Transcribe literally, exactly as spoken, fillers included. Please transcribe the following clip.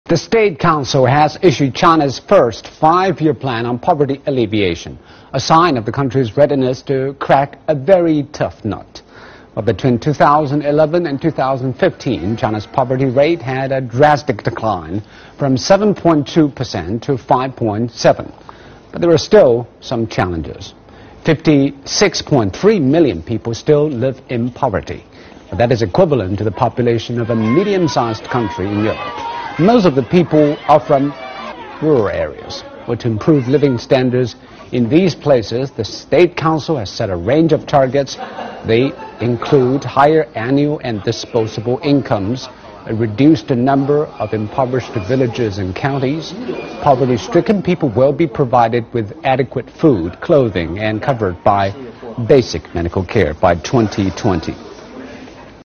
The State Council has issued China's first five-year plan on poverty alleviation, a sign of the country's readiness to crack a very tough nut. But between two thousand eleven and two thousand fifteen, China's poverty rate had a drastic decline from seven point two percent to five point seven. But there are still some challenges. fifty-six point three million people still live in poverty. That is equivalent to the population of a medium-sized country in Europe. Most of the people are from rural areas. But to improve living standards in these places, the State Council has set a range of targets. They include higher annual and disposable incomes, a reduced number of impoverished villages and counties. Poverty-stricken people will be provided with adequate food, clothing, and covered by basic medical care by twenty twenty.